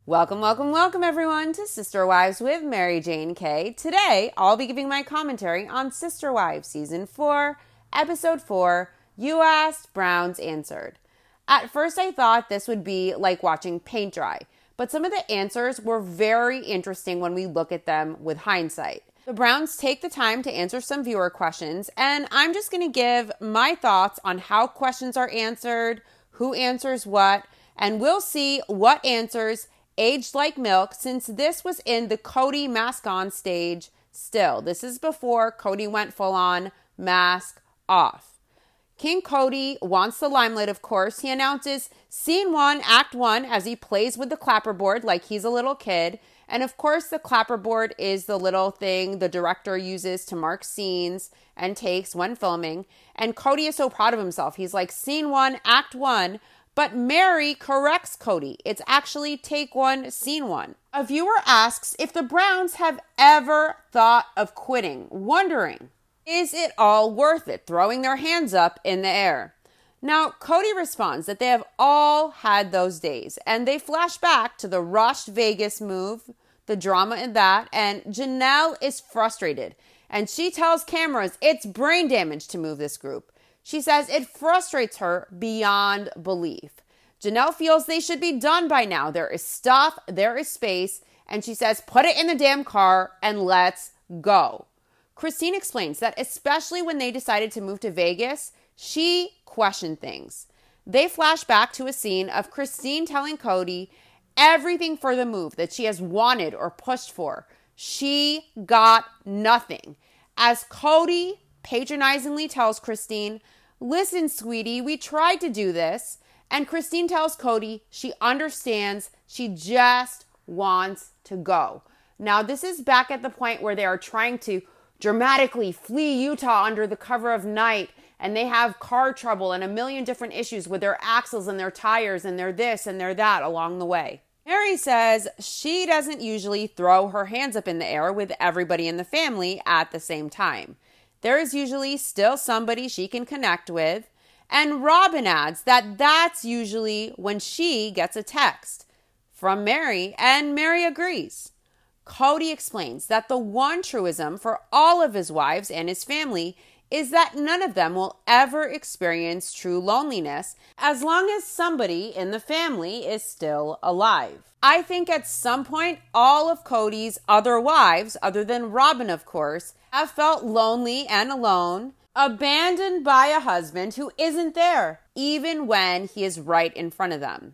Welcome, welcome, welcome everyone to Sister Wives with Mary Jane Kay. Today, I'll be giving my commentary on Sister Wives Season 4, Episode 4, You Asked, Browns Answered. At first, I thought this would be like watching paint dry, but some of the answers were very interesting when we look at them with hindsight. The Browns take the time to answer some viewer questions, and I'm just going to give my thoughts on how questions are answered, who answers what, and we'll see what answers aged like milk, since this was in the Cody mask on stage still. This is before Cody went full on mask off. King Cody wants the limelight, of course. He announces Scene 1, Act 1 as he plays with the clapperboard like he's a little kid. And of course, the clapperboard is the little thing the director uses to mark scenes and takes when filming. And Cody is so proud of himself. He's like, Scene 1, Act 1. But Mary corrects Cody. It's actually take 1, scene 1. A viewer asks if the Browns have ever thought of quitting, wondering, is it all worth it, throwing their hands up in the air? Now, Cody responds that they have all had those days, and they flash back to the rushed Vegas move, the drama in that, and Janelle is frustrated, and she tells cameras it's brain damage to move this group. She says it frustrates her beyond belief. Janelle feels they should be done by now. There is stuff, there is space, and she says, put it in the damn car and let's go. Christine explains that especially when they decided to move to Vegas, she questioned things. They flash back to a scene of Christine telling Cody everything for the move that she has wanted or pushed for. She got nothing. As Cody patronizingly tells Christine, listen, sweetie, we tried to do this. And Christine tells Cody she understands, she just wants to go. Now, this is back at the point where they are trying to dramatically flee Utah under the cover of night, and they have car trouble and a million different issues with their axles and their tires and their this and their that along the way. Mary says she doesn't usually throw her hands up in the air with everybody in the family at the same time. There is usually still somebody she can connect with. And Robin adds that that's usually when she gets a text from Mary, and Mary agrees. Cody explains that the one truism for all of his wives and his family is that none of them will ever experience true loneliness as long as somebody in the family is still alive. I think at some point, all of Cody's other wives, other than Robin, of course, have felt lonely and alone, abandoned by a husband who isn't there, even when he is right in front of them.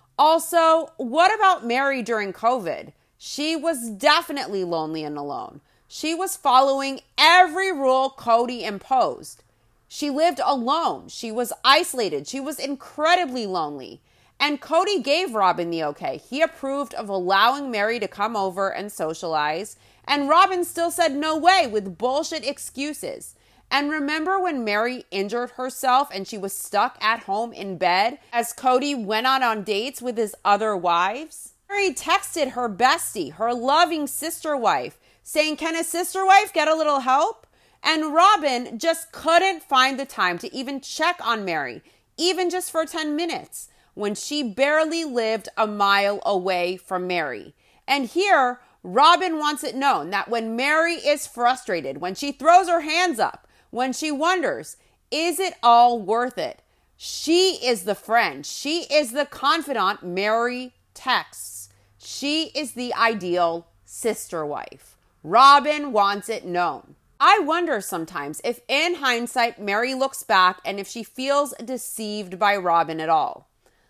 Also, what about Mary during COVID? She was definitely lonely and alone. She was following every rule Cody imposed. She lived alone. She was isolated. She was incredibly lonely. And Cody gave Robin the okay. He approved of allowing Mary to come over and socialize. And Robin still said no way with bullshit excuses. And remember when Mary injured herself and she was stuck at home in bed as Cody went on dates with his other wives? Mary texted her bestie, her loving sister wife, saying, can a sister wife get a little help? And Robin just couldn't find the time to even check on Mary, even just for 10 minutes, when she barely lived a mile away from Mary. And here, Robin wants it known that when Mary is frustrated, when she throws her hands up, when she wonders, is it all worth it? She is the friend. She is the confidant Mary texts. She is the ideal sister wife. Robin wants it known. I wonder sometimes if in hindsight, Mary looks back and if she feels deceived by Robin at all.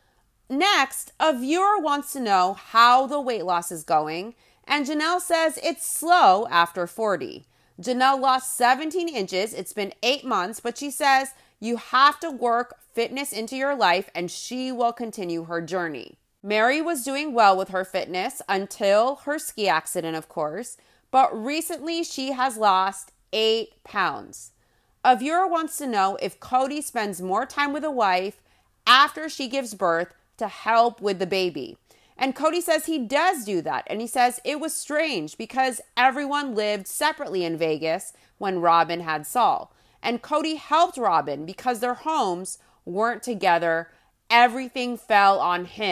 Next, a viewer wants to know how the weight loss is going, and Janelle says it's slow after 40. Janelle lost 17 inches. It's been 8 months, but she says you have to work fitness into your life and she will continue her journey. Mary was doing well with her fitness until her ski accident, of course, but recently she has lost 8 pounds. A viewer wants to know if Cody spends more time with a wife after she gives birth to help with the baby. And Cody says he does do that. And he says it was strange because everyone lived separately in Vegas when Robin had Saul. And Cody helped Robin because their homes weren't together. Everything fell on him.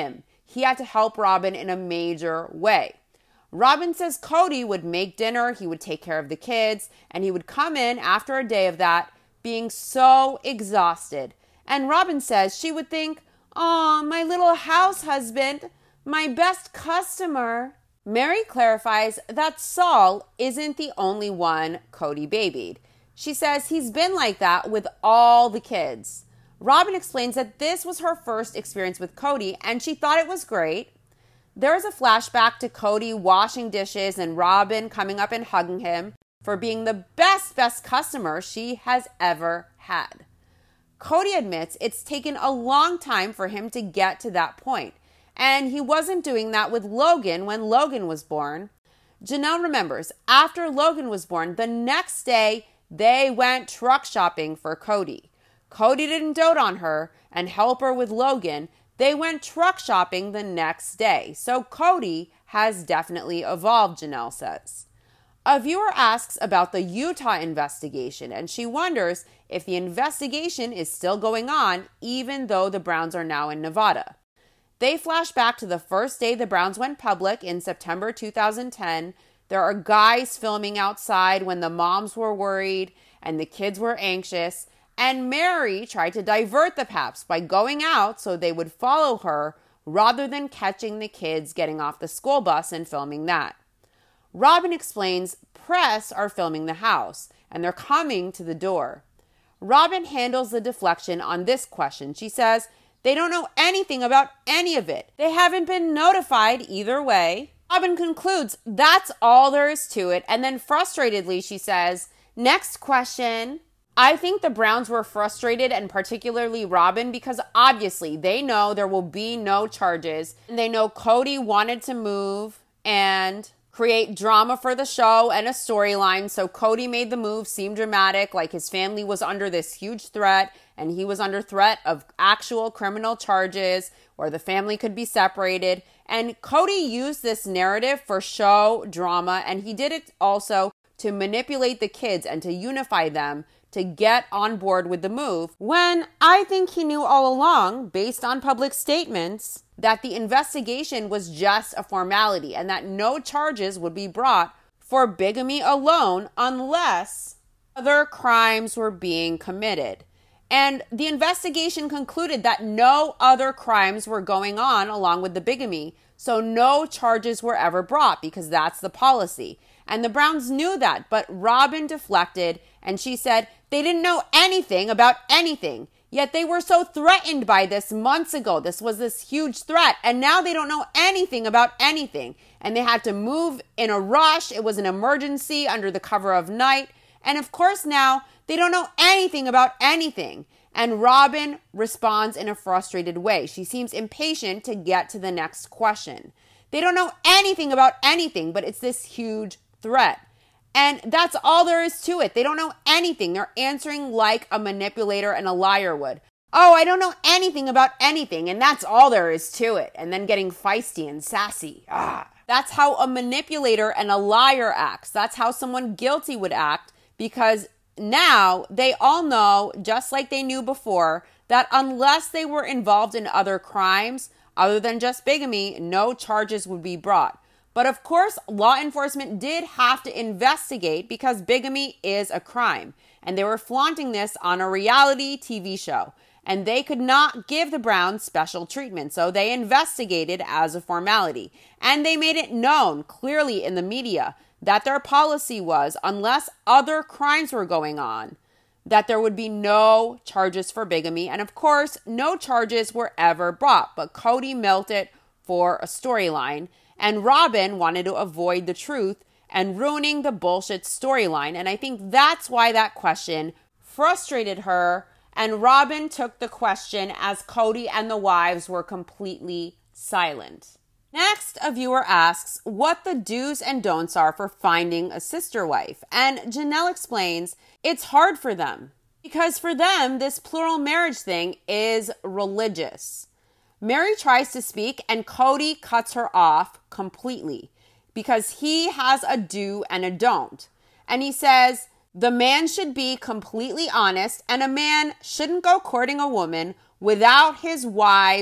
he had to help Robin in a major way. Robin says Cody would make dinner, he would take care of the kids, and he would come in after a day of that being so exhausted. And Robin says she would think, "Aw, my little house husband, my best customer." Mary clarifies that Saul isn't the only one Cody babied. She says he's been like that with all the kids. Robin explains that this was her first experience with Cody and she thought it was great. There is a flashback to Cody washing dishes and Robin coming up and hugging him for being the best customer she has ever had. Cody admits it's taken a long time for him to get to that point. And he wasn't doing that with Logan when Logan was born. Janelle remembers, after Logan was born, the next day they went truck shopping for Cody. Cody didn't dote on her and help her with Logan. They went truck shopping the next day. So Cody has definitely evolved, Janelle says. A viewer asks about the Utah investigation, and she wonders if the investigation is still going on, even though the Browns are now in Nevada. They flash back to the first day the Browns went public in September 2010. There are guys filming outside when the moms were worried and the kids were anxious. And Mary tried to divert the Paps by going out so they would follow her rather than catching the kids getting off the school bus and filming that. Robin explains press are filming the house and they're coming to the door. Robin handles the deflection on this question. She says, they don't know anything about any of it. They haven't been notified either way. Robin concludes, that's all there is to it. And then frustratedly, she says, next question. I think the Browns were frustrated, and particularly Robin, because obviously they know there will be no charges. And they know Cody wanted to move and create drama for the show and a storyline. So Cody made the move seem dramatic, like his family was under this huge threat and he was under threat of actual criminal charges or the family could be separated. And Cody used this narrative for show drama, and he did it also to manipulate the kids and to unify them to get on board with the move, when I think he knew all along, based on public statements, that the investigation was just a formality and that no charges would be brought for bigamy alone unless other crimes were being committed. And the investigation concluded that no other crimes were going on along with the bigamy, so no charges were ever brought because that's the policy. And the Browns knew that, but Robin deflected and she said they didn't know anything about anything. Yet they were so threatened by this months ago. This was this huge threat. And now they don't know anything about anything. And they had to move in a rush. It was an emergency under the cover of night. And of course now they don't know anything about anything. And Robin responds in a frustrated way. She seems impatient to get to the next question. They don't know anything about anything, but it's this huge threat. And that's all there is to it. They don't know anything. They're answering like a manipulator and a liar would. Oh, I don't know anything about anything, and that's all there is to it. And then getting feisty and sassy. That's how a manipulator and a liar acts. That's how someone guilty would act, because now they all know, just like they knew before, that unless they were involved in other crimes, other than just bigamy, no charges would be brought. But of course, law enforcement did have to investigate because bigamy is a crime. And they were flaunting this on a reality TV show. And they could not give the Browns special treatment. So they investigated as a formality. And they made it known clearly in the media that their policy was, unless other crimes were going on, that there would be no charges for bigamy. And of course, no charges were ever brought. But Cody milked it for a storyline. And Robin wanted to avoid the truth and ruining the bullshit storyline. And I think that's why that question frustrated her. And Robin took the question as Cody and the wives were completely silent. Next, a viewer asks what the do's and don'ts are for finding a sister wife. And Janelle explains it's hard for them because for them, this plural marriage thing is religious. Mary tries to speak and Cody cuts her off completely because he has a do and a don't. And he says the man should be completely honest and a man shouldn't go courting a woman without his wives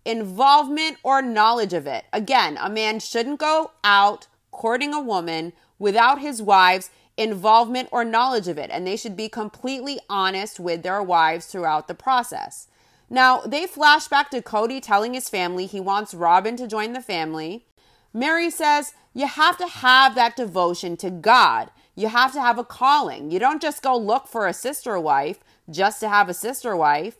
involvement or knowledge of it. Again, a man shouldn't go out courting a woman without his wife's involvement or knowledge of it, and they should be completely honest with their wives throughout the process. Now, they flash back to Cody telling his family he wants Robin to join the family. Mary says, you have to have that devotion to God. You have to have a calling. You don't just go look for a sister wife just to have a sister wife.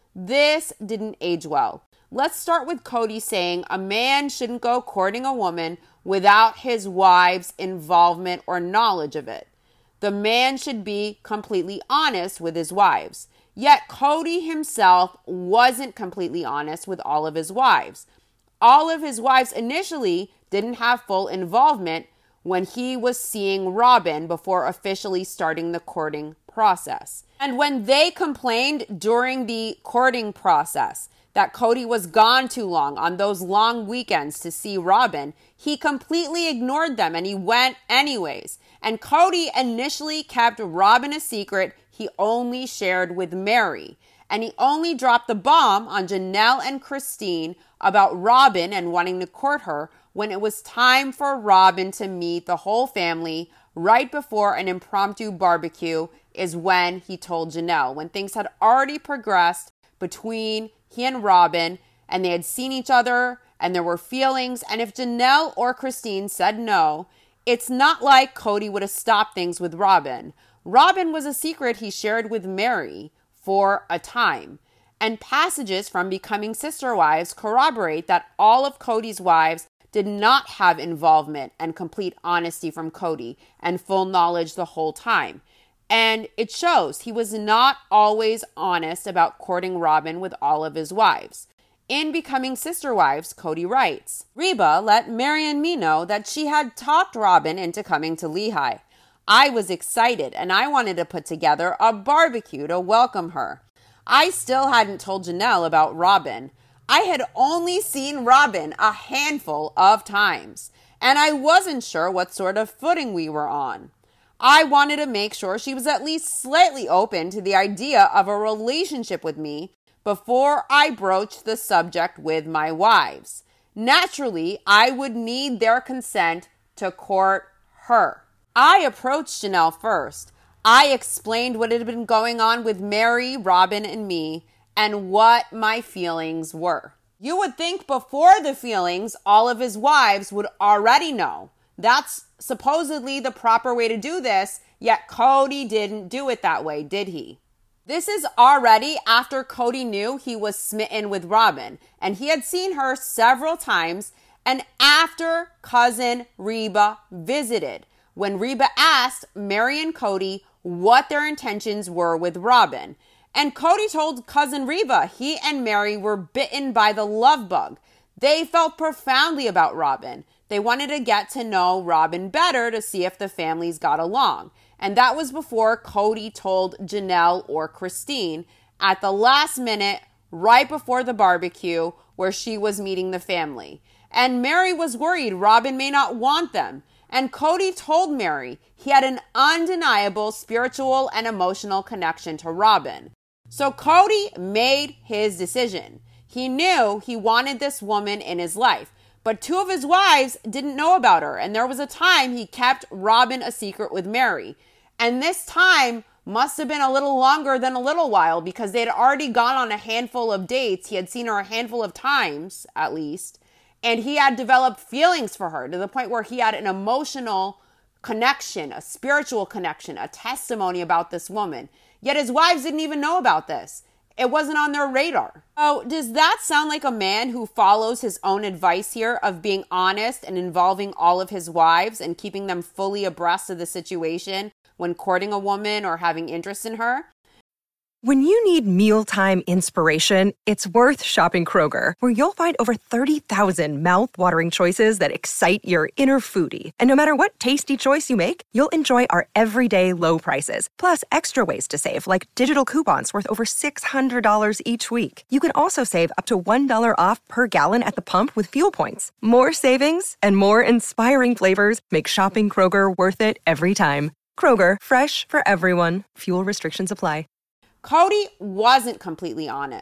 This didn't age well. Let's start with Cody saying a man shouldn't go courting a woman without his wife's involvement or knowledge of it. The man should be completely honest with his wives. Yet Cody himself wasn't completely honest with all of his wives. All of his wives initially didn't have full involvement when he was seeing Robin before officially starting the courting process. And when they complained during the courting process that Cody was gone too long on those long weekends to see Robin, he completely ignored them and he went anyways. And Cody initially kept Robin a secret he only shared with Mary. And he only dropped the bomb on Janelle and Christine about Robin and wanting to court her when it was time for Robin to meet the whole family right before an impromptu barbecue is when he told Janelle, when things had already progressed between he and Robin and they had seen each other and there were feelings. And if Janelle or Christine said no, it's not like Cody would have stopped things with Robin. Robin was a secret he shared with Mary for a time. And passages from Becoming Sister Wives corroborate that all of Cody's wives did not have involvement and complete honesty from Cody and full knowledge the whole time. And it shows he was not always honest about courting Robin with all of his wives. In Becoming Sister Wives, Cody writes, Reba let Mary and me know that she had talked Robin into coming to Lehi. I was excited and I wanted to put together a barbecue to welcome her. I still hadn't told Janelle about Robin. I had only seen Robin a handful of times, and I wasn't sure what sort of footing we were on. I wanted to make sure she was at least slightly open to the idea of a relationship with me before I broached the subject with my wives. Naturally, I would need their consent to court her. I approached Janelle first. I explained what had been going on with Mary, Robin, and me, and what my feelings were. You would think before the feelings, all of his wives would already know. That's supposedly the proper way to do this, yet Cody didn't do it that way, did he? This is already after Cody knew he was smitten with Robin, and he had seen her several times, and after cousin Reba visited, when Reba asked Mary and Cody what their intentions were with Robin. And Cody told cousin Reba he and Mary were bitten by the love bug. They felt profoundly about Robin. They wanted to get to know Robin better to see if the families got along. And that was before Cody told Janelle or Christine at the last minute, right before the barbecue where she was meeting the family. And Mary was worried Robin may not want them. And Cody told Mary he had an undeniable spiritual and emotional connection to Robin. So Cody made his decision. He knew he wanted this woman in his life, but two of his wives didn't know about her. And there was a time he kept Robin a secret with Mary. And this time must have been a little longer than a little while because they'd already gone on a handful of dates. He had seen her a handful of times, at least. And he had developed feelings for her to the point where he had an emotional connection, a spiritual connection, a testimony about this woman. Yet his wives didn't even know about this. It wasn't on their radar. Oh, does that sound like a man who follows his own advice here of being honest and involving all of his wives and keeping them fully abreast of the situation when courting a woman or having interest in her? When you need mealtime inspiration, it's worth shopping Kroger, where you'll find over 30,000 mouth-watering choices that excite your inner foodie. And no matter what tasty choice you make, you'll enjoy our everyday low prices, plus extra ways to save, like digital coupons worth over $600 each week. You can also save up to $1 off per gallon at the pump with fuel points. More savings and more inspiring flavors make shopping Kroger worth it every time. Kroger, fresh for everyone. Fuel restrictions apply. Cody wasn't completely honest.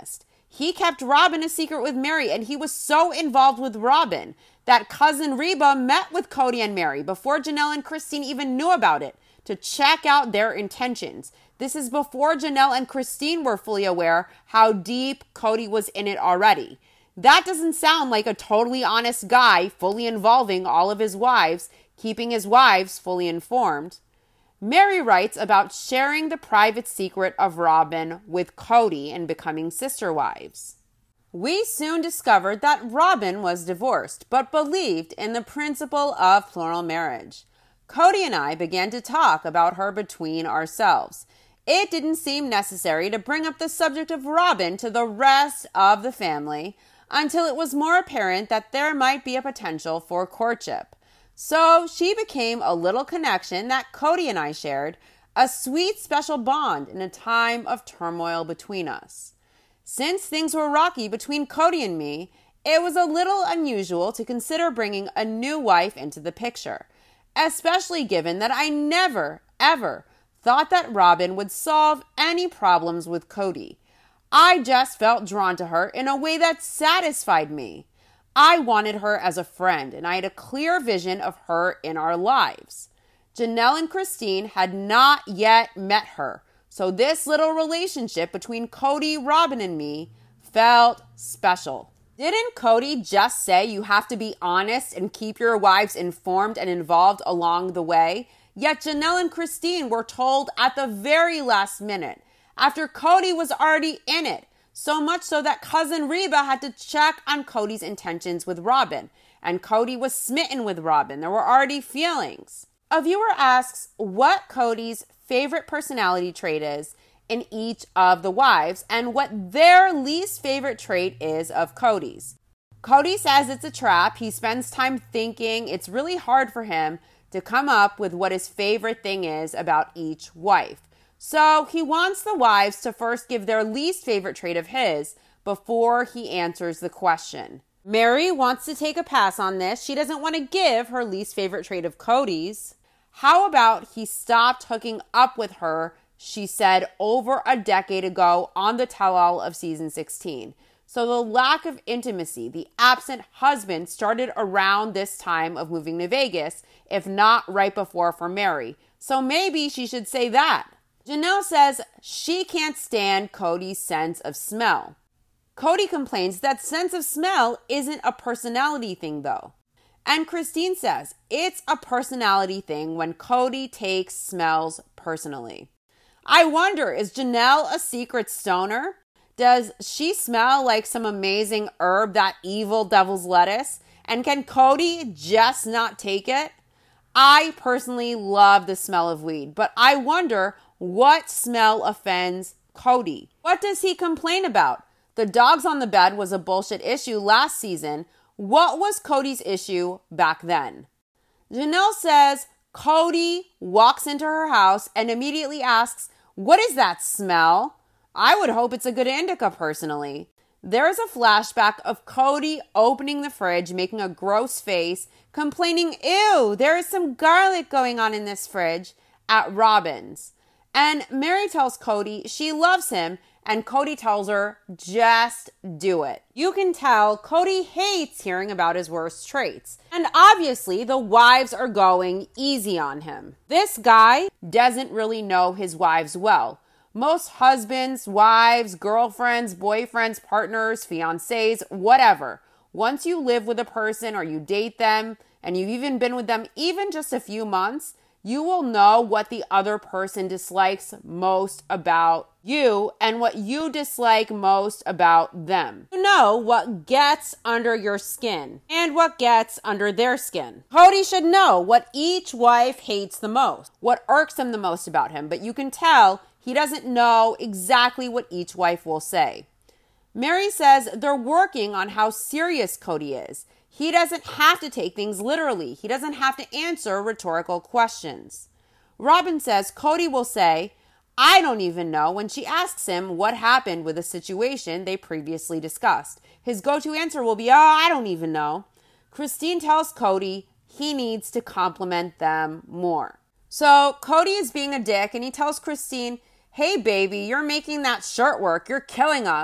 He kept Robin a secret with Mary, and he was so involved with Robin that cousin Reba met with Cody and Mary before Janelle and Christine even knew about it to check out their intentions. This is before Janelle and Christine were fully aware how deep Cody was in it already. That doesn't sound like a totally honest guy fully involving all of his wives, keeping his wives fully informed. Mary writes about sharing the private secret of Robin with Cody and becoming sister wives. We soon discovered that Robin was divorced, but believed in the principle of plural marriage. Cody and I began to talk about her between ourselves. It didn't seem necessary to bring up the subject of Robin to the rest of the family until it was more apparent that there might be a potential for courtship. So she became a little connection that Cody and I shared, a sweet special bond in a time of turmoil between us. Since things were rocky between Cody and me, it was a little unusual to consider bringing a new wife into the picture, especially given that I never, ever thought that Robin would solve any problems with Cody. I just felt drawn to her in a way that satisfied me. I wanted her as a friend, and I had a clear vision of her in our lives. Janelle and Christine had not yet met her, so this little relationship between Cody, Robin, and me felt special. Didn't Cody just say you have to be honest and keep your wives informed and involved along the way? Yet Janelle and Christine were told at the very last minute, after Cody was already in it. So much so that cousin Reba had to check on Cody's intentions with Robin. And Cody was smitten with Robin. There were already feelings. A viewer asks what Cody's favorite personality trait is in each of the wives and what their least favorite trait is of Cody's. Cody says it's a trap. He spends time thinking. It's really hard for him to come up with what his favorite thing is about each wife. So he wants the wives to first give their least favorite trait of his before he answers the question. Mary wants to take a pass on this. She doesn't want to give her least favorite trait of Cody's. How about he stopped hooking up with her, she said over a decade ago on the tell-all of season 16. So the lack of intimacy, the absent husband started around this time of moving to Vegas, if not right before for Mary. So maybe she should say that. Janelle says she can't stand Cody's sense of smell. Cody complains that sense of smell isn't a personality thing though. And Christine says it's a personality thing when Cody takes smells personally. I wonder, is Janelle a secret stoner? Does she smell like some amazing herb, that evil devil's lettuce? And can Cody just not take it? I personally love the smell of weed, but I wonder what smell offends Cody. What does he complain about? The dogs on the bed was a bullshit issue last season. What was Cody's issue back then? Janelle says Cody walks into her house and immediately asks, "What is that smell?" I would hope it's a good indica personally. There is a flashback of Cody opening the fridge, making a gross face, complaining, "Ew, there is some garlic going on in this fridge," at Robin's. And Mary tells Cody she loves him, and Cody tells her, just do it. You can tell Cody hates hearing about his worst traits. And obviously, the wives are going easy on him. This guy doesn't really know his wives well. Most husbands, wives, girlfriends, boyfriends, partners, fiancés, whatever. Once you live with a person or you date them, and you've even been with them even just a few months, you will know what the other person dislikes most about you and what you dislike most about them. You know what gets under your skin and what gets under their skin. Cody should know what each wife hates the most, what irks them the most about him, but you can tell he doesn't know exactly what each wife will say. Mary says they're working on how serious Cody is. He doesn't have to take things literally. He doesn't have to answer rhetorical questions. Robin says Cody will say, "I don't even know," when she asks him what happened with a situation they previously discussed. His go-to answer will be, "Oh, I don't even know." Christine tells Cody he needs to compliment them more. So Cody is being a dick and he tells Christine, "Hey baby, you're making that shirt work. You're killing us."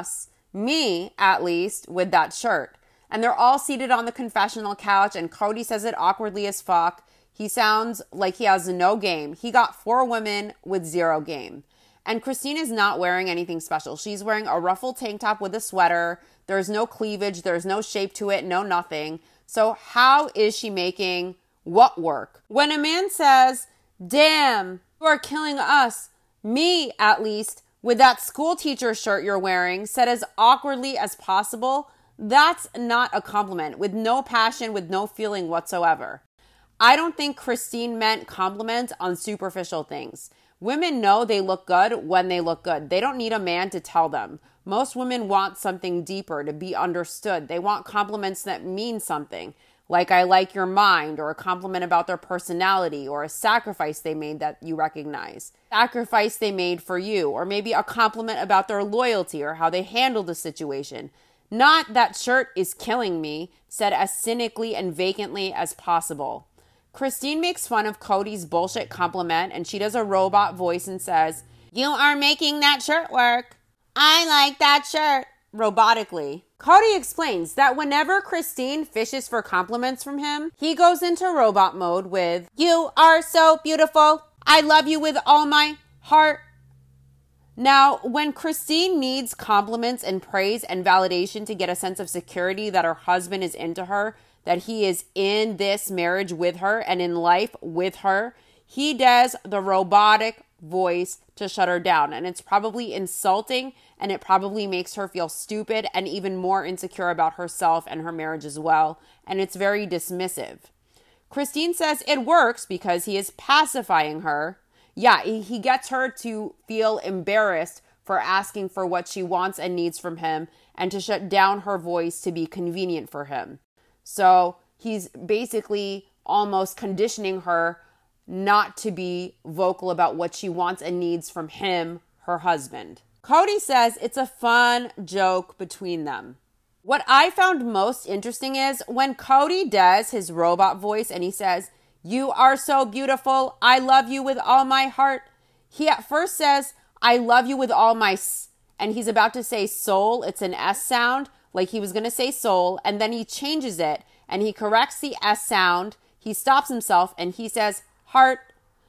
me, at least, with that shirt. And they're all seated on the confessional couch, and Cody says it awkwardly as fuck. He sounds like he has no game. He got 4 women with 0 game. And Christine is not wearing anything special. She's wearing a ruffled tank top with a sweater. There's no cleavage. There's no shape to it. No nothing. So how is she making what work? When a man says, damn, you are killing us, me at least, with that school teacher shirt you're wearing, said as awkwardly as possible, that's not a compliment, with no passion, with no feeling whatsoever. I don't think Christine meant compliment on superficial things. Women know they look good when they look good. They don't need a man to tell them. Most women want something deeper, to be understood. They want compliments that mean something, like I like your mind, or a compliment about their personality, or a sacrifice they made that you recognize. Sacrifice they made for you, or maybe a compliment about their loyalty or how they handled a situation. Not that shirt is killing me, said as cynically and vacantly as possible. Christine makes fun of Cody's bullshit compliment, and she does a robot voice and says, you are making that shirt work. I like that shirt, robotically. Cody explains that whenever Christine fishes for compliments from him, he goes into robot mode with, you are so beautiful. I love you with all my heart. Now, when Christine needs compliments and praise and validation to get a sense of security that her husband is into her, that he is in this marriage with her and in life with her, he does the robotic voice to shut her down. And it's probably insulting, and it probably makes her feel stupid and even more insecure about herself and her marriage as well. And it's very dismissive. Christine says it works because he is pacifying her. Yeah, he gets her to feel embarrassed for asking for what she wants and needs from him, and to shut down her voice to be convenient for him. So he's basically almost conditioning her not to be vocal about what she wants and needs from him, her husband. Cody says it's a fun joke between them. What I found most interesting is when Cody does his robot voice and he says, you are so beautiful. I love you with all my heart. He at first says, I love you with all my and he's about to say soul. It's an S sound, like he was going to say soul. And then he changes it and he corrects the S sound. He stops himself and he says heart.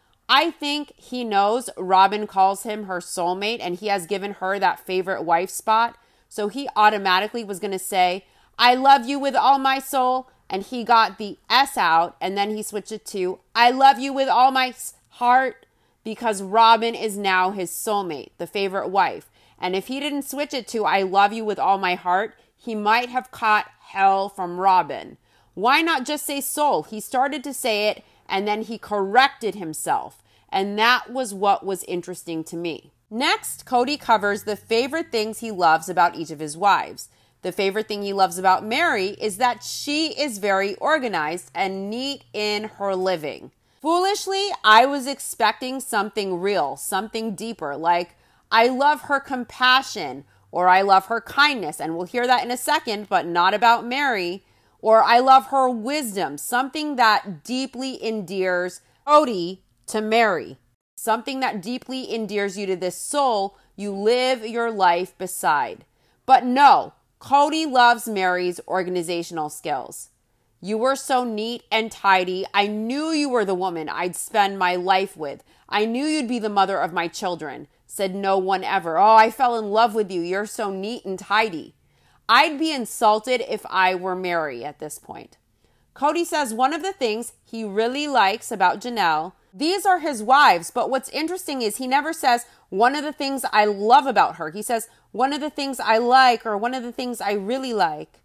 I think he knows Robin calls him her soulmate and he has given her that favorite wife spot. So he automatically was going to say, I love you with all my soul. And he got the S out and then he switched it to, I love you with all my heart, because Robin is now his soulmate, the favorite wife. And if he didn't switch it to, I love you with all my heart, he might have caught hell from Robin. Why not just say soul? He started to say it and then he corrected himself. And that was what was interesting to me. Next, Cody covers the favorite things he loves about each of his wives. The favorite thing he loves about Mary is that she is very organized and neat in her living. Foolishly, I was expecting something real, something deeper, like I love her compassion, or I love her kindness, and we'll hear that in a second, but not about Mary, or I love her wisdom, something that deeply endears Cody to Mary, something that deeply endears you to this soul you live your life beside. But no, Cody loves Mary's organizational skills. You were so neat and tidy. I knew you were the woman I'd spend my life with. I knew you'd be the mother of my children, said no one ever. Oh, I fell in love with you. You're so neat and tidy. I'd be insulted if I were Mary at this point. Cody says one of the things he really likes about Janelle, these are his wives, but what's interesting is he never says one of the things I love about her. He says one of the things I like, or one of the things I really like.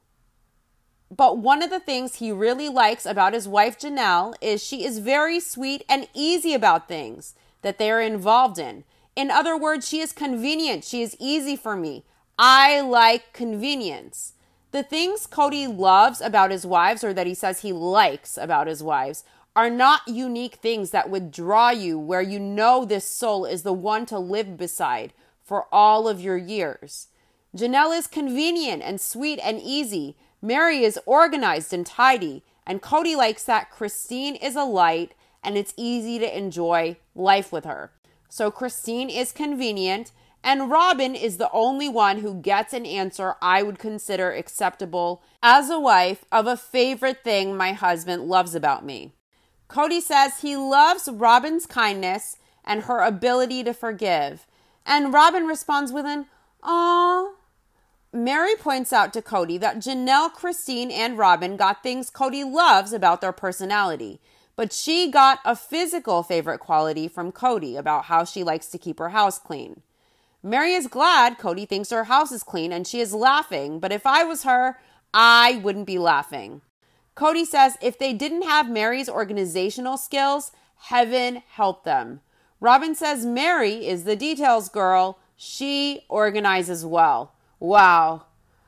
But one of the things he really likes about his wife Janelle is she is very sweet and easy about things that they are involved in. In other words, she is convenient. She is easy for me. I like convenience. The things Cody loves about his wives, or that he says he likes about his wives, are not unique things that would draw you where you know this soul is the one to live beside for all of your years. Janelle is convenient and sweet and easy. Mary is organized and tidy. And Cody likes that Christine is a light and it's easy to enjoy life with her. So Christine is convenient And Robin is the only one who gets an answer I would consider acceptable as a wife of a favorite thing my husband loves about me. Cody says he loves Robin's kindness and her ability to forgive. And Robin responds with an, "Aw." Mary points out to Cody that Janelle, Christine, and Robin got things Cody loves about their personality. But she got a physical favorite quality from Cody about how she likes to keep her house clean. Mary is glad Cody thinks her house is clean and she is laughing, but if I was her, I wouldn't be laughing. Cody says if they didn't have Mary's organizational skills, heaven help them. Robin says Mary is the details girl. She organizes well. Wow.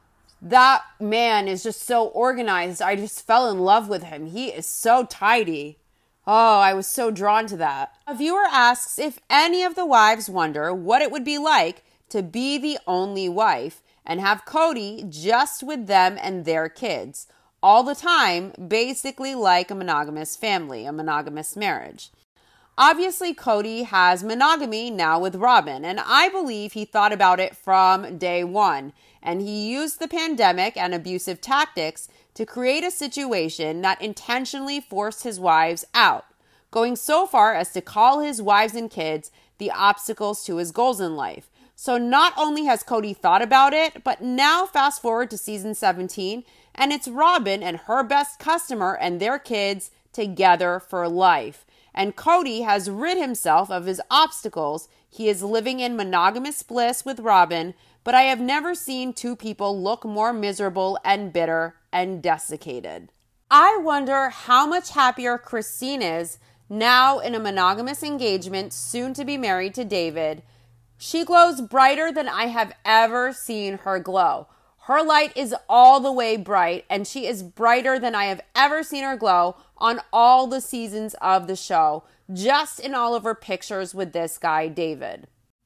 That man is just so organized. I just fell in love with him. He is so tidy. Oh, I was so drawn to that. A viewer asks if any of the wives wonder what it would be like to be the only wife and have Cody just with them and their kids all the time, basically like a monogamous family, a monogamous marriage. Obviously, Cody has monogamy now with Robin, and I believe he thought about it from day one, and he used the pandemic and abusive tactics to create a situation that intentionally forced his wives out, going so far as to call his wives and kids the obstacles to his goals in life. So not only has Cody thought about it, but now fast forward to season 17, and it's Robin and her best customer and their kids together for life. And Cody has rid himself of his obstacles. He is living in monogamous bliss with Robin, but I have never seen two people look more miserable and bitter and desiccated. I wonder how much happier Christine is now in a monogamous engagement, soon to be married to David. She glows brighter than I have ever seen her glow. Her light is all the way bright, and she is brighter than I have ever seen her glow on all the seasons of the show, just in all of her pictures with this guy, David.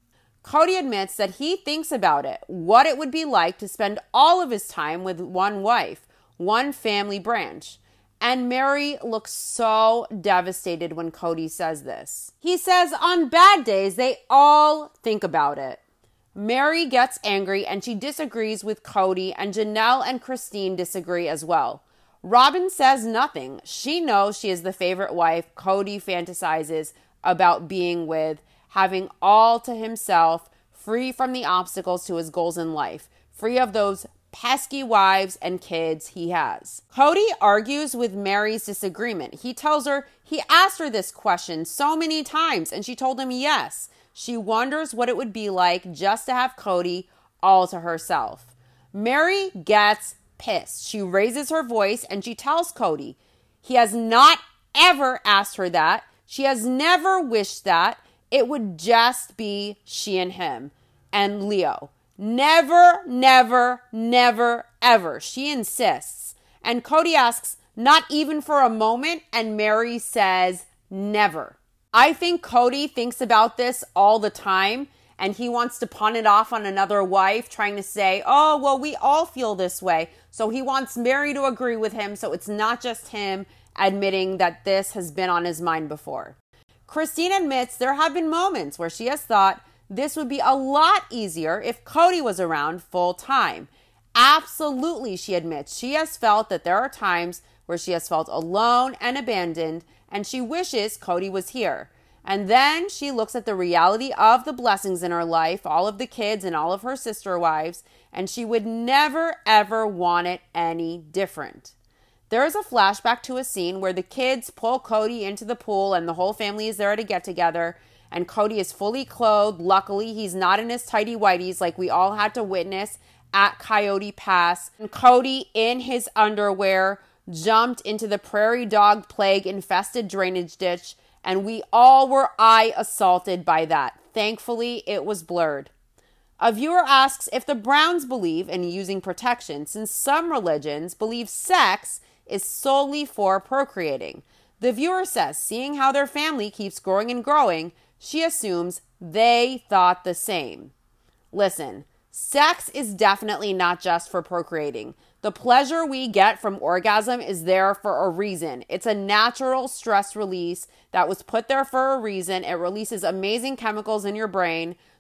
Cody admits that he thinks about it, what it would be like to spend all of his time with one wife, one family branch. And Mary looks so devastated when Cody says this. He says on bad days, they all think about it. Mary gets angry and she disagrees with Cody, and Janelle and Christine disagree as well. Robin says nothing. She knows she is the favorite wife Cody fantasizes about being with, having all to himself, free from the obstacles to his goals in life, free of those pesky wives and kids he has. Cody argues with Mary's disagreement. He tells her he asked her this question so many times and she told him yes. She wonders what it would be like just to have Cody all to herself. Mary gets pissed. She raises her voice and she tells Cody he has not ever asked her that. She has never wished that. It would just be she and him and Leo. Never, never, never, ever. She insists. And Cody asks, not even for a moment, and Mary says, never. I think Cody thinks about this all the time, and he wants to pawn it off on another wife, trying to say, oh, well, we all feel this way. So he wants Mary to agree with him, so it's not just him admitting that this has been on his mind before. Christine admits there have been moments where she has thought this would be a lot easier if Cody was around full time. Absolutely, she admits. She has felt that there are times where she has felt alone and abandoned, and she wishes Cody was here. And then she looks at the reality of the blessings in her life, all of the kids and all of her sister wives, and she would never, ever want it any different. There is a flashback to a scene where the kids pull Cody into the pool and the whole family is there to get together, and Cody is fully clothed. Luckily, he's not in his tighty whities like we all had to witness at Coyote Pass. And Cody, in his underwear, jumped into the prairie dog plague infested drainage ditch, and we all were eye assaulted by that. Thankfully, it was blurred. A viewer asks if the Browns believe in using protection, since some religions believe sex is solely for procreating. The viewer says, seeing how their family keeps growing and growing, she assumes they thought the same. Listen, sex is definitely not just for procreating. The pleasure we get from orgasm is there for a reason. It's a natural stress release that was put there for a reason. It releases amazing chemicals in your brain.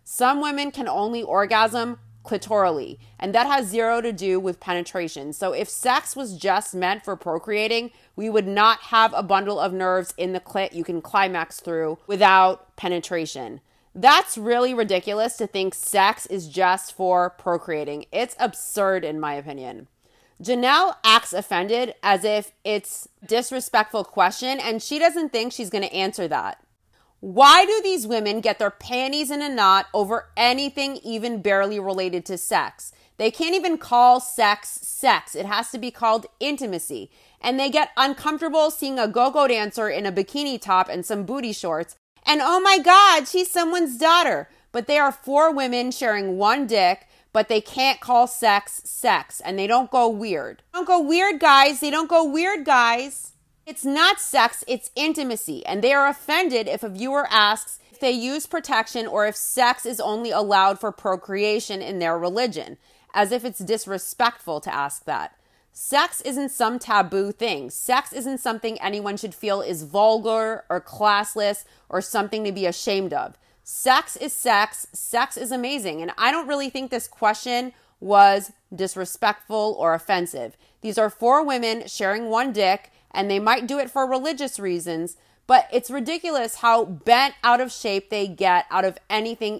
Some women can only orgasm clitorally, and that has zero to do with penetration. So if sex was just meant for procreating, we would not have a bundle of nerves in the clit you can climax through without penetration. That's really ridiculous to think sex is just for procreating. It's absurd in my opinion. Janelle acts offended as if it's a disrespectful question, and she doesn't think she's going to answer that. Why do these women get their panties in a knot over anything even barely related to sex? They can't even call sex sex. It has to be called intimacy. And they get uncomfortable seeing a go-go dancer in a bikini top and some booty shorts. And oh my God, she's someone's daughter. But they are 4 women sharing one dick, but they can't call sex sex. And they don't go weird. Don't go weird, guys. They don't go weird, guys. It's not sex, it's intimacy, and they are offended if a viewer asks if they use protection or if sex is only allowed for procreation in their religion, as if it's disrespectful to ask that. Sex isn't some taboo thing. Sex isn't something anyone should feel is vulgar or classless or something to be ashamed of. Sex is sex. Sex is amazing, and I don't really think this question was disrespectful or offensive. These are 4 women sharing one dick, and they might do it for religious reasons, but it's ridiculous how bent out of shape they get out of anything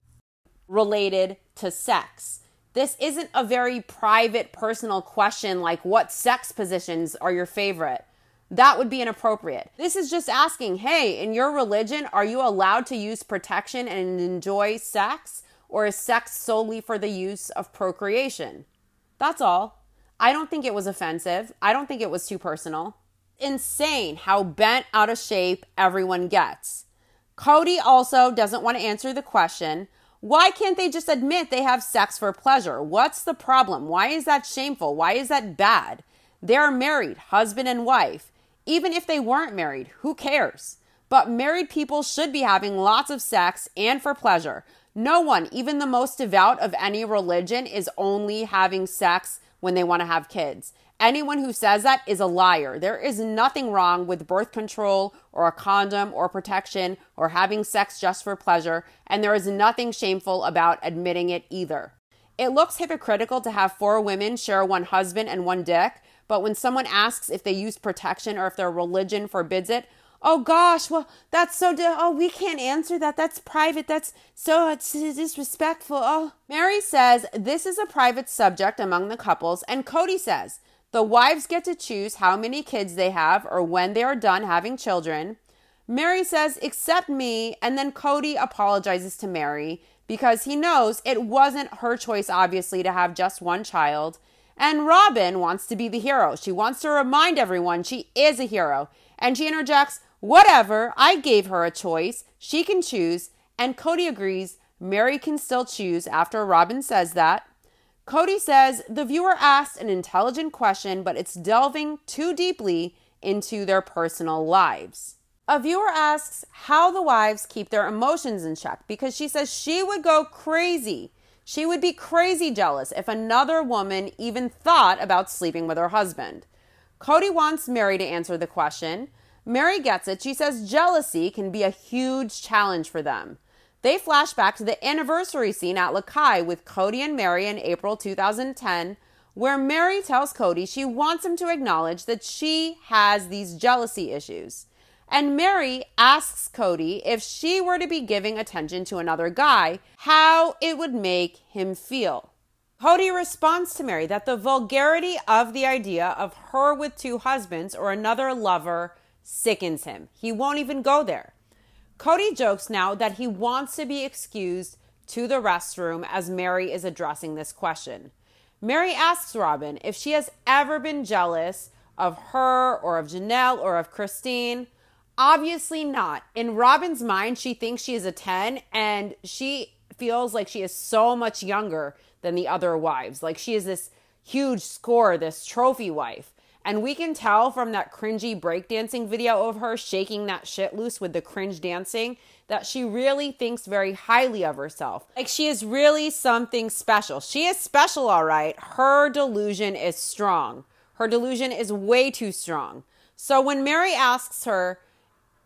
related to sex. This isn't a very private, personal question like what sex positions are your favorite. That would be inappropriate. This is just asking, hey, in your religion, are you allowed to use protection and enjoy sex? Or is sex solely for the use of procreation? That's all. I don't think it was offensive. I don't think it was too personal. Insane how bent out of shape everyone gets. Cody also doesn't want to answer the question, why can't they just admit they have sex for pleasure? What's the problem? Why is that shameful? Why is that bad? They're married, husband and wife. Even if they weren't married, who cares? But married people should be having lots of sex and for pleasure. No one, even the most devout of any religion, is only having sex when they want to have kids. Anyone who says that is a liar. There is nothing wrong with birth control or a condom or protection or having sex just for pleasure, and there is nothing shameful about admitting it either. It looks hypocritical to have 4 women share one husband and one dick, but when someone asks if they use protection or if their religion forbids it, oh gosh, well, that's so, we can't answer that. That's private. That's so disrespectful. Oh, Mary says this is a private subject among the couples, and Cody says the wives get to choose how many kids they have or when they are done having children. Mary says, except me, and then Cody apologizes to Mary because he knows it wasn't her choice, obviously, to have just one child. And Robin wants to be the hero. She wants to remind everyone she is a hero. And she interjects, whatever, I gave her a choice. She can choose. And Cody agrees Mary can still choose after Robin says that. Cody says the viewer asked an intelligent question, but it's delving too deeply into their personal lives. A viewer asks how the wives keep their emotions in check because she says she would go crazy. She would be crazy jealous if another woman even thought about sleeping with her husband. Cody wants Mary to answer the question. Mary gets it. She says jealousy can be a huge challenge for them. They flash back to the anniversary scene at Lakai with Cody and Mary in April 2010, where Mary tells Cody she wants him to acknowledge that she has these jealousy issues. And Mary asks Cody if she were to be giving attention to another guy, how it would make him feel. Cody responds to Mary that the vulgarity of the idea of her with 2 husbands or another lover sickens him. He won't even go there. Cody jokes now that he wants to be excused to the restroom as Mary is addressing this question. Mary asks Robin if she has ever been jealous of her or of Janelle or of Christine. Obviously not. In Robin's mind, she thinks she is a 10 and she feels like she is so much younger than the other wives. Like she is this huge score, this trophy wife. And we can tell from that cringy breakdancing video of her shaking that shit loose with the cringe dancing that she really thinks very highly of herself. Like she is really something special. She is special, all right. Her delusion is strong. Her delusion is way too strong. So when Mary asks her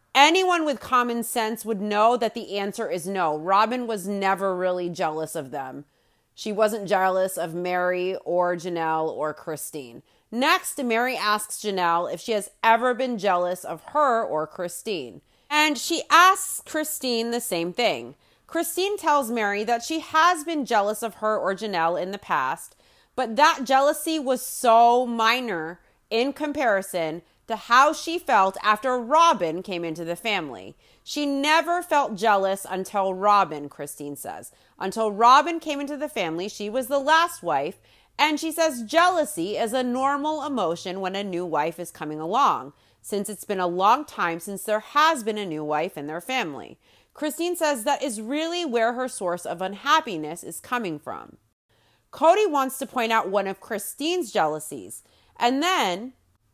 anyone with common sense would know that the answer is no. Robin was never really jealous of them. She wasn't jealous of Mary or Janelle or Christine. Next, Mary asks Janelle if she has ever been jealous of her or Christine. And she asks Christine the same thing. Christine tells Mary that she has been jealous of her or Janelle in the past, but that jealousy was so minor in comparison to how she felt after Robin came into the family. She never felt jealous until Robin, Christine says. Until Robin came into the family, she was the last wife, and she says jealousy is a normal emotion when a new wife is coming along, since it's been a long time since there has been a new wife in their family. Christine says that is really where her source of unhappiness is coming from. Cody wants to point out one of Christine's jealousies, and then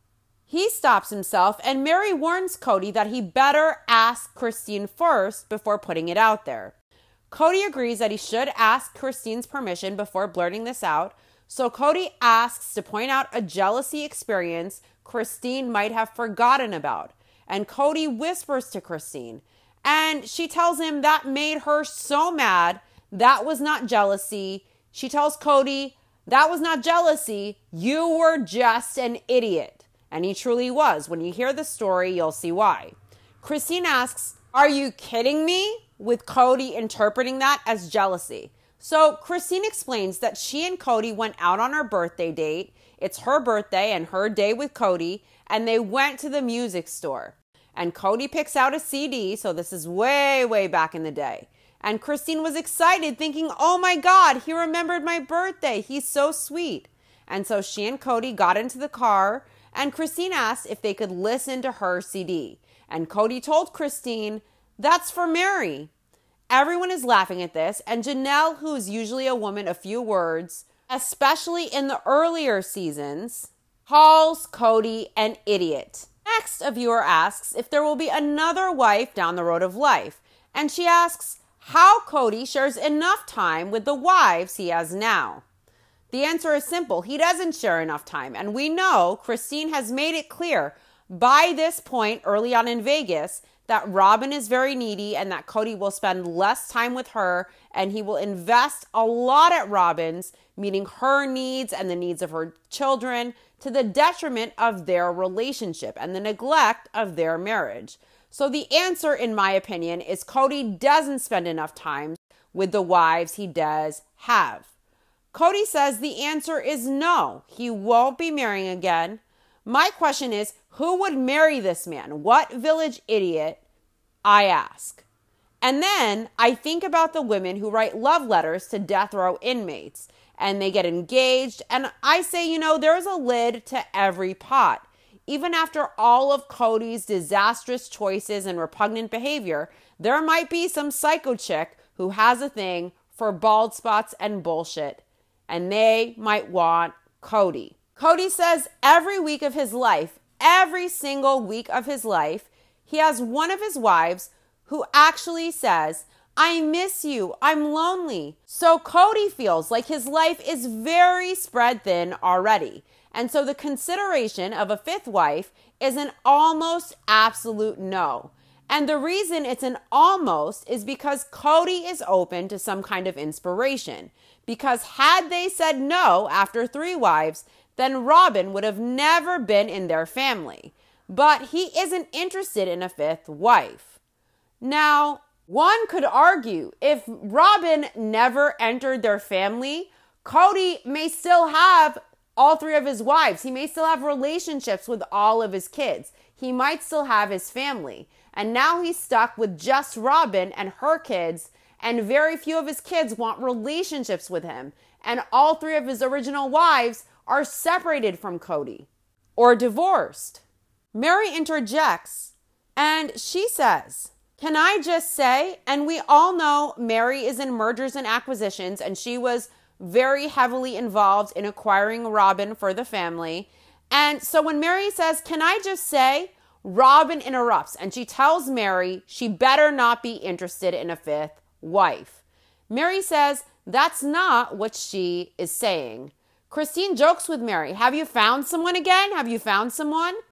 he stops himself, and Mary warns Cody that he better ask Christine first before putting it out there. Cody agrees that he should ask Christine's permission before blurting this out, so Cody asks to point out a jealousy experience Christine might have forgotten about, and Cody whispers to Christine, and she tells him that made her so mad. That was not jealousy. She tells Cody, that was not jealousy. You were just an idiot. And he truly was. When you hear the story, you'll see why. Christine asks, are you kidding me? With Cody interpreting that as jealousy. So Christine explains that she and Cody went out on her birthday date. It's her birthday and her day with Cody, and they went to the music store. And Cody picks out a CD, so this is way, way back in the day. And Christine was excited, thinking, oh my God, he remembered my birthday. He's so sweet. And so she and Cody got into the car, and Christine asked if they could listen to her CD. And Cody told Christine, that's for Mary. Everyone is laughing at this, and Janelle, who is usually a woman of few words, especially in the earlier seasons, calls Cody an idiot. Next, a viewer asks if there will be another wife down the road of life, and she asks how Cody shares enough time with the wives he has now. The answer is simple. He doesn't share enough time, and we know Christine has made it clear by this point early on in Vegas that Robin is very needy and that Cody will spend less time with her, and he will invest a lot at Robin's, meeting her needs and the needs of her children, to the detriment of their relationship and the neglect of their marriage. So the answer, in my opinion, is Cody doesn't spend enough time with the wives he does have. Cody says the answer is no. He won't be marrying again. My question is, who would marry this man? What village idiot? I ask. And then I think about the women who write love letters to death row inmates, and they get engaged, and I say, there's a lid to every pot. Even after all of Cody's disastrous choices and repugnant behavior, there might be some psycho chick who has a thing for bald spots and bullshit, and they might want Cody. Cody says every week of his life, every single week of his life, he has one of his wives who actually says, I miss you. I'm lonely. So Cody feels like his life is very spread thin already. And so the consideration of a fifth wife is an almost absolute no. And the reason it's an almost is because Cody is open to some kind of inspiration. Because had they said no after 3 wives, then Robin would have never been in their family. But he isn't interested in a 5th wife. Now, one could argue if Robin never entered their family, Cody may still have all 3 of his wives. He may still have relationships with all of his kids. He might still have his family. And now he's stuck with just Robin and her kids, and very few of his kids want relationships with him. And all 3 of his original wives are separated from Cody or divorced. Mary interjects and she says, can I just say, and we all know Mary is in mergers and acquisitions, and she was very heavily involved in acquiring Robin for the family. And so when Mary says, can I just say, Robin interrupts and she tells Mary she better not be interested in a 5th wife. Mary says that's not what she is saying. Christine jokes with Mary, have you found someone again? Have you found someone?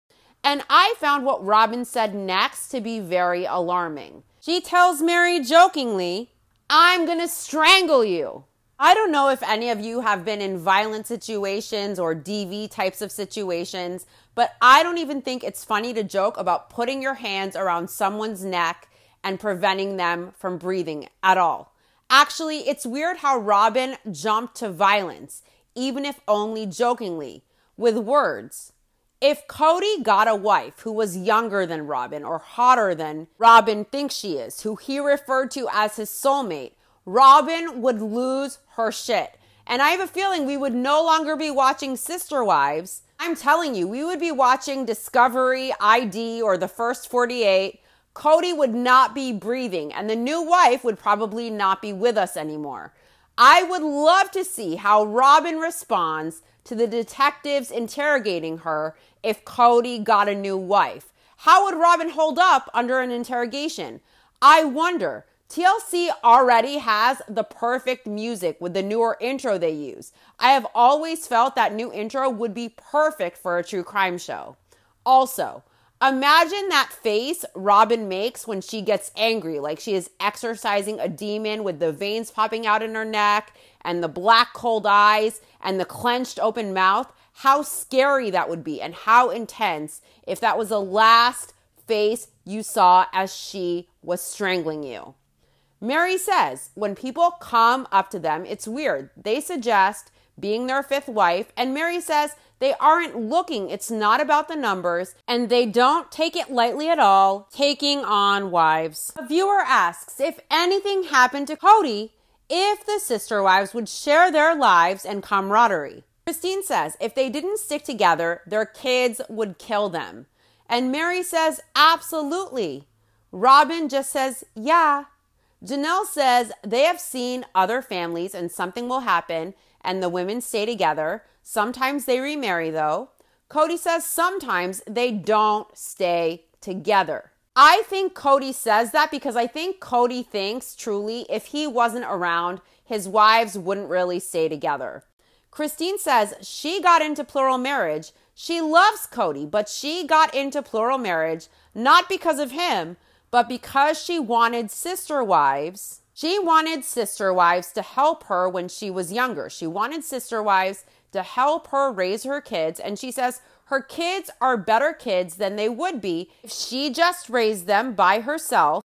And I found what Robin said next to be very alarming. She tells Mary jokingly, "I'm gonna strangle you." I don't know if any of you have been in violent situations or DV types of situations, but I don't even think it's funny to joke about putting your hands around someone's neck and preventing them from breathing at all. Actually, it's weird how Robin jumped to violence, even if only jokingly, with words. If Cody got a wife who was younger than Robin or hotter than Robin thinks she is, who he referred to as his soulmate, Robin would lose her shit. And I have a feeling we would no longer be watching Sister Wives. I'm telling you, we would be watching Discovery, ID, or The First 48. Cody would not be breathing, and the new wife would probably not be with us anymore. I would love to see how Robin responds to the detectives interrogating her if Cody got a new wife. How would Robin hold up under an interrogation? I wonder. TLC already has the perfect music with the newer intro they use. I have always felt that new intro would be perfect for a true crime show. Also, imagine that face Robin makes when she gets angry, like she is exorcising a demon with the veins popping out in her neck and the black cold eyes and the clenched open mouth. How scary that would be and how intense if that was the last face you saw as she was strangling you. Mary says when people come up to them, it's weird. They suggest being their fifth wife, and Mary says they aren't looking. It's not about the numbers, and they don't take it lightly at all, taking on wives. A viewer asks if anything happened to Cody, if the Sister Wives would share their lives and camaraderie. Christine says if they didn't stick together, their kids would kill them. And Mary says absolutely. Robin just says yeah. Janelle says they have seen other families and something will happen and the women stay together. Sometimes they remarry though. Cody says sometimes they don't stay together. I think Cody says that because I think Cody thinks truly if he wasn't around, his wives wouldn't really stay together. Christine says she got into plural marriage. She loves Cody, but she got into plural marriage not because of him, but because she wanted sister wives. She wanted sister wives to help her when she was younger. She wanted sister wives to help her raise her kids. And she says her kids are better kids than they would be if she just raised them by herself.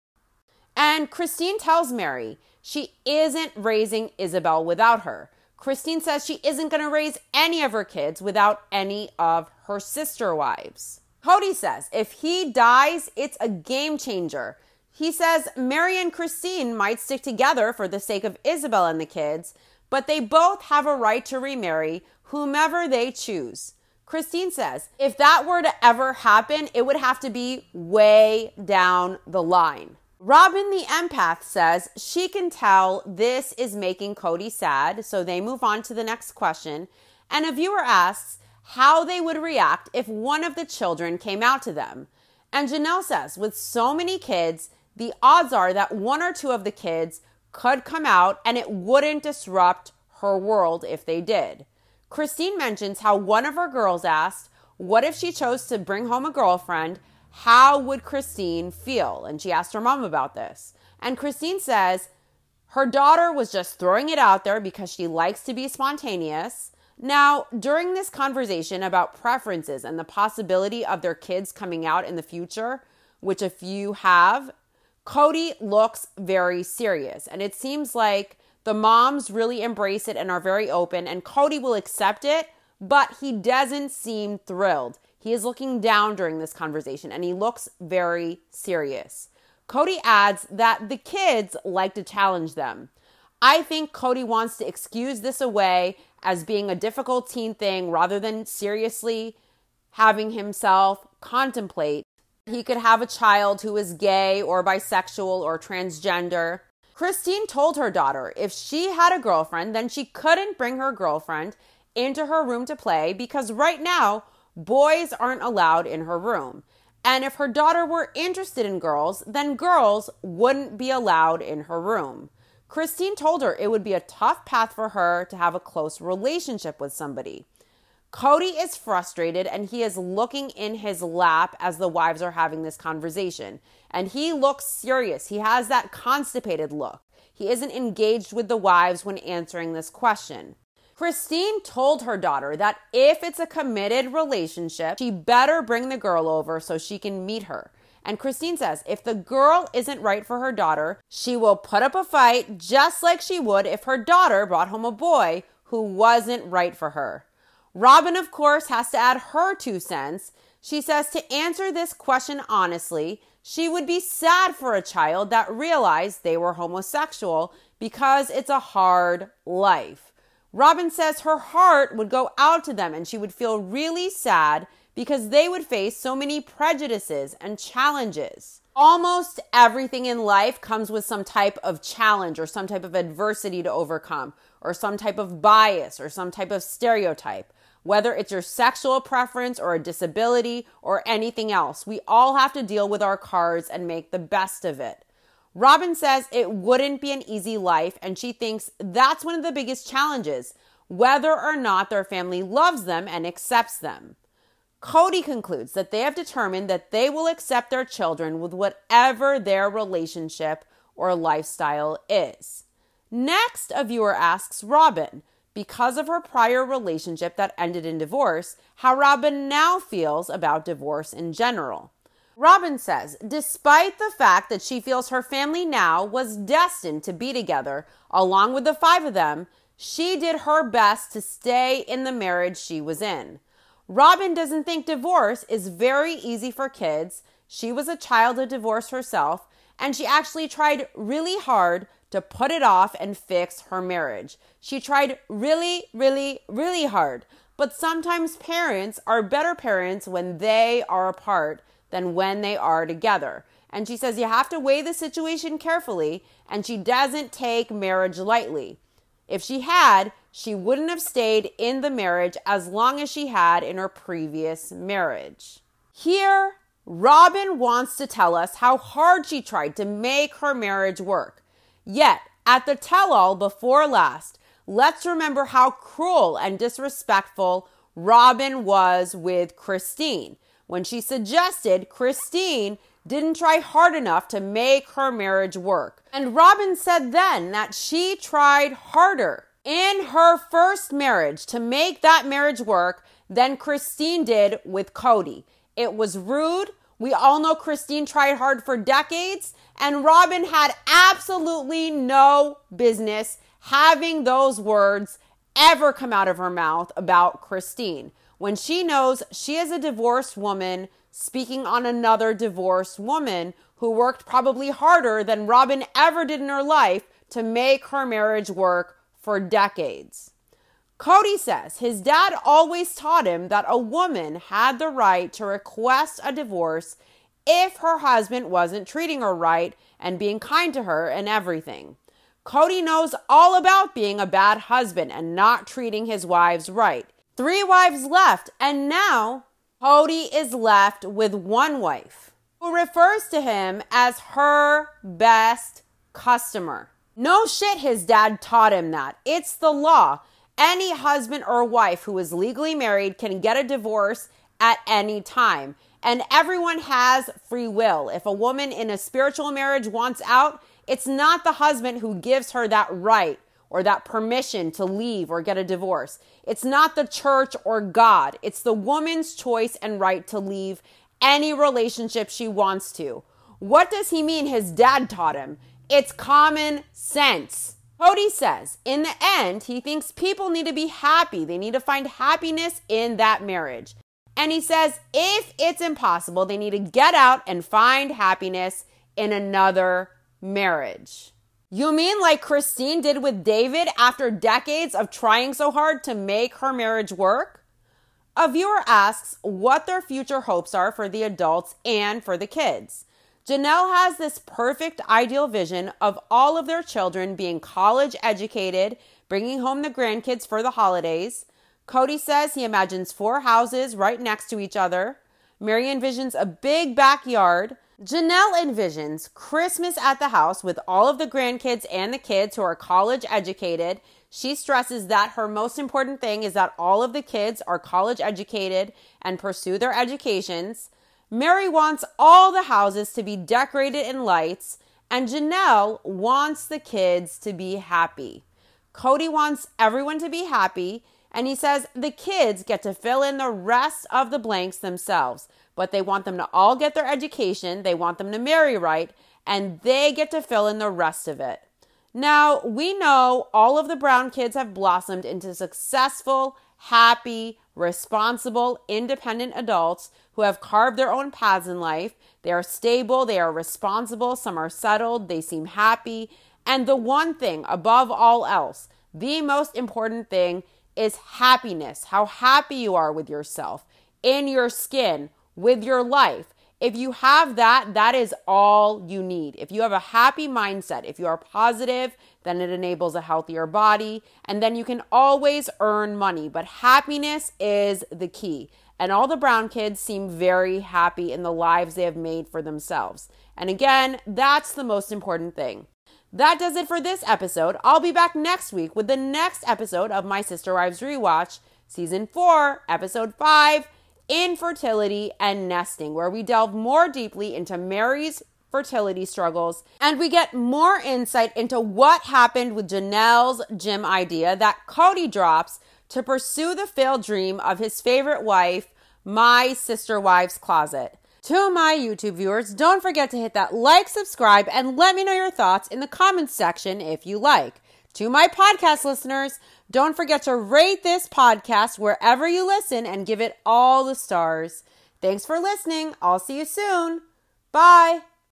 And Christine tells Mary she isn't raising Isabel without her. Christine says she isn't going to raise any of her kids without any of her sister wives. Cody says if he dies, it's a game changer. He says Mary and Christine might stick together for the sake of Isabel and the kids, but they both have a right to remarry whomever they choose. Christine says if that were to ever happen, it would have to be way down the line. Robin the empath says she can tell this is making Cody sad, so they move on to the next question. And a viewer asks how they would react if one of the children came out to them. And Janelle says, with so many kids, the odds are that one or two of the kids could come out and it wouldn't disrupt her world if they did. Christine mentions how one of her girls asked, what if she chose to bring home a girlfriend? How would Christine feel? And she asked her mom about this. And Christine says her daughter was just throwing it out there because she likes to be spontaneous. Now, during this conversation about preferences and the possibility of their kids coming out in the future, which a few have, Cody looks very serious. And it seems like the moms really embrace it and are very open, and Cody will accept it, but he doesn't seem thrilled. He is looking down during this conversation, and he looks very serious. Cody adds that the kids like to challenge them. I think Cody wants to excuse this away as being a difficult teen thing rather than seriously having himself contemplate he could have a child who is gay or bisexual or transgender. Christine told her daughter if she had a girlfriend, then she couldn't bring her girlfriend into her room to play because right now, boys aren't allowed in her room. And if her daughter were interested in girls, then girls wouldn't be allowed in her room. Christine told her it would be a tough path for her to have a close relationship with somebody. Cody is frustrated and he is looking in his lap as the wives are having this conversation. And he looks serious. He has that constipated look. He isn't engaged with the wives when answering this question. Christine told her daughter that if it's a committed relationship, she better bring the girl over so she can meet her. And Christine says if the girl isn't right for her daughter, she will put up a fight just like she would if her daughter brought home a boy who wasn't right for her. Robin, of course, has to add her 2 cents. She says to answer this question honestly, she would be sad for a child that realized they were homosexual because it's a hard life. Robin says her heart would go out to them and she would feel really sad because they would face so many prejudices and challenges. Almost everything in life comes with some type of challenge or some type of adversity to overcome or some type of bias or some type of stereotype. Whether it's your sexual preference or a disability or anything else, we all have to deal with our cards and make the best of it. Robin says it wouldn't be an easy life, and she thinks that's one of the biggest challenges, whether or not their family loves them and accepts them. Cody concludes that they have determined that they will accept their children with whatever their relationship or lifestyle is. Next, a viewer asks Robin, because of her prior relationship that ended in divorce, how Robin now feels about divorce in general. Robin says, despite the fact that she feels her family now was destined to be together, along with the 5 of them, she did her best to stay in the marriage she was in. Robin doesn't think divorce is very easy for kids. She was a child of divorce herself, and she actually tried really hard to put it off and fix her marriage. She tried really, really, really hard. But sometimes parents are better parents when they are apart than when they are together. And she says you have to weigh the situation carefully, and she doesn't take marriage lightly. If she had, she wouldn't have stayed in the marriage as long as she had in her previous marriage. Here, Robin wants to tell us how hard she tried to make her marriage work. Yet, at the tell-all before last, let's remember how cruel and disrespectful Robin was with Christine when she suggested Christine didn't try hard enough to make her marriage work. And Robin said then that she tried harder in her first marriage to make that marriage work than Christine did with Cody. It was rude. We all know Christine tried hard for decades, and Robin had absolutely no business having those words ever come out of her mouth about Christine when she knows she is a divorced woman speaking on another divorced woman who worked probably harder than Robin ever did in her life to make her marriage work for decades. Cody says his dad always taught him that a woman had the right to request a divorce if her husband wasn't treating her right and being kind to her and everything. Cody knows all about being a bad husband and not treating his wives right. 3 wives left, and now Cody is left with 1 wife who refers to him as her best customer. No shit, his dad taught him that. It's the law. Any husband or wife who is legally married can get a divorce at any time. And everyone has free will. If a woman in a spiritual marriage wants out, it's not the husband who gives her that right or that permission to leave or get a divorce. It's not the church or God. It's the woman's choice and right to leave any relationship she wants to. What does he mean his dad taught him? It's common sense. Cody says, in the end, he thinks people need to be happy. They need to find happiness in that marriage. And he says, if it's impossible, they need to get out and find happiness in another marriage. You mean like Christine did with David after decades of trying so hard to make her marriage work? A viewer asks what their future hopes are for the adults and for the kids. Janelle has this perfect ideal vision of all of their children being college educated, bringing home the grandkids for the holidays. Cody says he imagines 4 houses right next to each other. Mary envisions a big backyard. Janelle envisions Christmas at the house with all of the grandkids and the kids who are college educated. She stresses that her most important thing is that all of the kids are college educated and pursue their educations. Mary wants all the houses to be decorated in lights, and Janelle wants the kids to be happy. Cody wants everyone to be happy, and he says the kids get to fill in the rest of the blanks themselves, but they want them to all get their education, they want them to marry right, and they get to fill in the rest of it. Now, we know all of the Brown kids have blossomed into successful, happy, responsible, independent adults who have carved their own paths in life. They are stable, they are responsible, some are settled, they seem happy. And the one thing above all else, the most important thing is happiness. How happy you are with yourself, in your skin, with your life. If you have that, that is all you need. If you have a happy mindset, if you are positive, then it enables a healthier body, and then you can always earn money. But happiness is the key. And all the Brown kids seem very happy in the lives they have made for themselves. And again, that's the most important thing. That does it for this episode. I'll be back next week with the next episode of My Sister Wives Rewatch, Season 4, Episode 5, Infertility and Nesting, where we delve more deeply into Mary's fertility struggles and we get more insight into what happened with Janelle's gym idea that Cody drops to pursue the failed dream of his favorite wife, My Sister Wives Closet. To my YouTube viewers, don't forget to hit that like, subscribe, and let me know your thoughts in the comments section if you like. To my podcast listeners, don't forget to rate this podcast wherever you listen and give it all the stars. Thanks for listening. I'll see you soon. Bye.